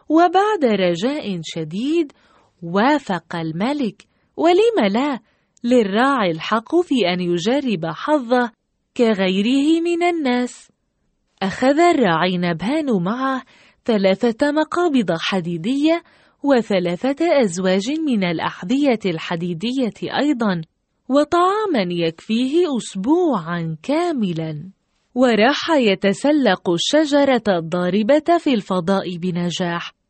وبعد رجاء شديد وافق الملك، ولم لا؟ للراعي الحق في أن يجرب حظه كغيره من الناس. أخذ الراعي نبهان معه 3 مقابض حديدية و3 أزواج من الأحذية الحديدية أيضا، وطعاما يكفيه أسبوعا كاملا، وراح يتسلق الشجرة الضاربة في الفضاء بنجاح.